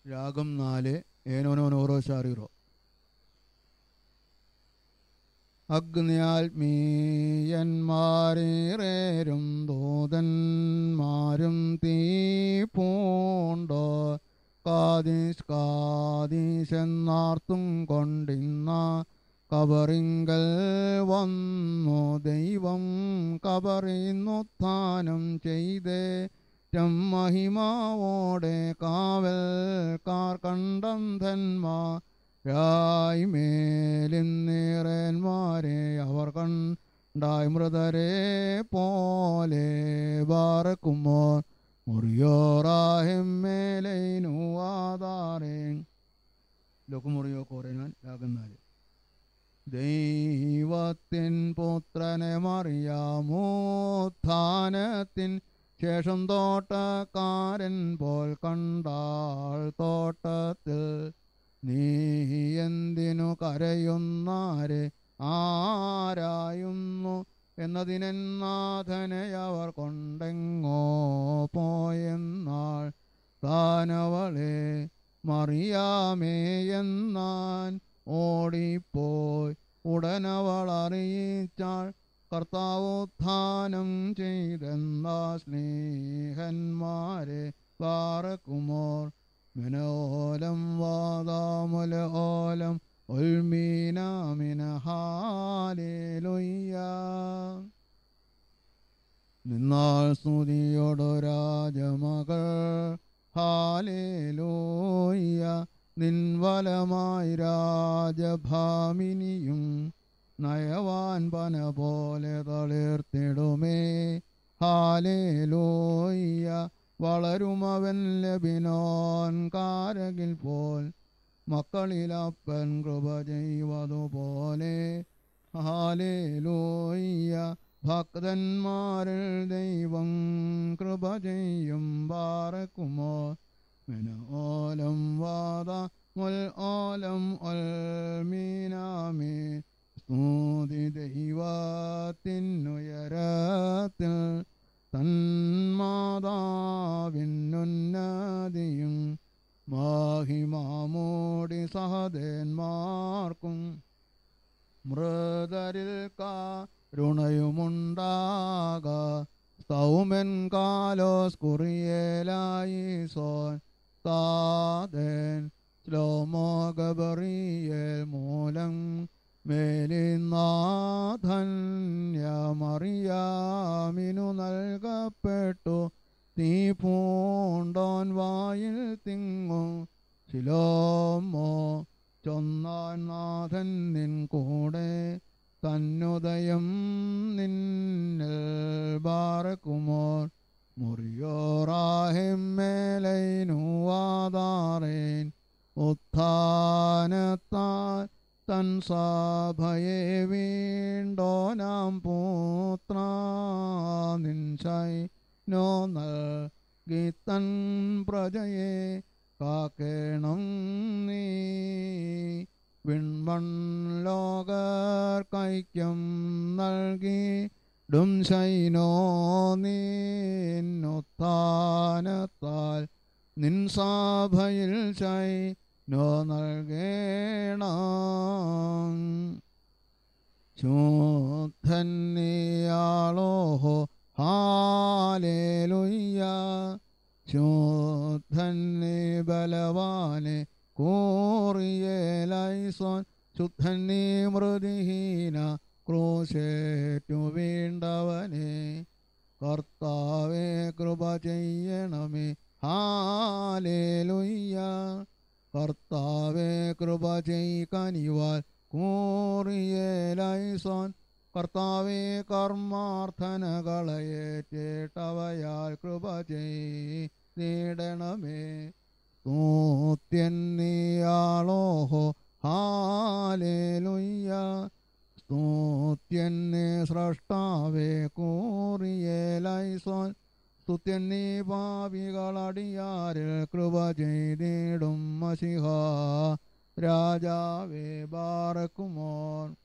രാഗം 4 ഏനോനോനോറോ ശാരീറോ. അഗ്നിയാത്മീയന്മാരേറേരും ദൂതന്മാരും തീ പൂണ്ടോ കാതീശെന്നാർത്തും കൊണ്ടിന്ന കബറിങ്കൽ വന്നു ദൈവം കബറിന്നുത്ഥാനം ചെയ്തേ മഹിമാവോടെ കാവൽക്കാർ കണ്ടന്ധന്മാരായി മേലിന്നേറന്മാരെ അവർ കണ്ടായി മൃതരെ പോലെ ബാറക്കുമോ മുറിയോറാഹിമേലൈനു ആധാരേ ലോകമുറിയോ കോരനാൻ രാഗന്നാല്. ദൈവത്തിൻ പുത്രനെ മറിയാമോത്ഥാനത്തിൻ ശേഷം തോട്ടക്കാരൻ പോൽ കണ്ടാൾ തോട്ടത്തിൽ നീ എന്തിനു കരയുന്നാരെ ആരായുന്നു എന്നതിനെന്നാഥനെ അവർ കൊണ്ടെങ്ങോ പോയെന്നാൾ താനവളെ മറിയാമേ എന്നാൻ ഓടിപ്പോയി ഉടനവൾ അറിയിച്ചാൾ കർത്താവുത്ഥാനം ചെയ്തെന്ന സ്നേഹന്മാരെ പാറക്കുമോർ മിനോലം വാദാമുല ഓലം ഉൽമീനാമിന ഹാലേലുയ്യ. നിന്നാൾ സ്തുതിയോടു രാജമകൾ ഹാലേലുയ്യ. നിൻവലമായി രാജഭാമിനിയും നയവാൻ പന പോലെ തളിർത്തിടുമേ ഹാലേലൂയ്യ. വളരുമവൻ ലബിനോൻ കാരകിൽ പോൽ മക്കളിലപ്പൻ കൃപ ചെയ്വതുപോലെ ഹാലേലൂയ്യ. ഭക്തന്മാരിൽ ദൈവം കൃപ ചെയ്യും ബാറക്കുമോ മിനോലം വാദ മുൽ ഓലം ഒൽ മീനാമേ. സ്തുതി ദൈവത്തിനുയരത്തിൽ തന്മാതാവിനുന്നതിയും മാഹിമാമോടി സഹദേന്മാർക്കും മൃതരിൽ കരുണയുമുണ്ടാക. സൗമൻ കാലോസ് കുറിയേലായി സോൻ താതൻ ശ്ലോമോ ഗബറിയേൽ മൂലം മേലിനാഥന്യമറിയാമിനു നൽകപ്പെട്ടു തീ പൂണ്ടോൻ വായിൽ തിങ്ങും ശിലോമോ ചൊന്നാൻ നാഥൻ നിൻ കൂടെ തന്നുദയം നിന്നിൽ ബാറക്കുമോർ മുറിയോറാഹിമേലൈനു ആധാരേൻ. ഉത്ഥാനത്താൽ തൻ സഭയെ വീണ്ടോനാം പുത്ര നിൻശൈ നോ നൽകി തൻ പ്രജയെ കാക്കേണം നീ. വിൺമൺ ലോകർക്കൈക്യം നൽകി ഡുംശൈനോ നിന്നുത്ഥാനത്താൽ നിൻ സഭയിൽ ശൈ നോ നൽകേണം. ശുദ്ധന്യാളോഹോ ഹാലേലുയ്യ. ശുദ്ധന്നി ബലവാനെ കോറിയേലൈസോൻ. ശുദ്ധന്നി മൃതിഹീന ക്രൂശേറ്റു വീണ്ടവനെ. കർത്താവേ കൃപ ചെയ്യണമേ ഹാലേലുയ്യ. കർത്താവേ കൃപ ചെയ്കനിവാൽ കൂറിയേലൈസോൻ. കർത്താവേ കർമാർത്ഥനകളയേറ്റവയാൽ കൃപ ചെയ്തിടണമേ. സ്തുത്യന്നിയാളോഹോ ഹാലേലുയ്യ. സ്തുത്യന്നെ സ്രഷ്ടാവേ കൂറിയേലൈസോൻ. സ്തുത്യന്നീ പാപികളടിയാരിൽ കൃപ ചെയ്തിടും മശിഹ രാജാവേ ബാറക്കുമോൻ.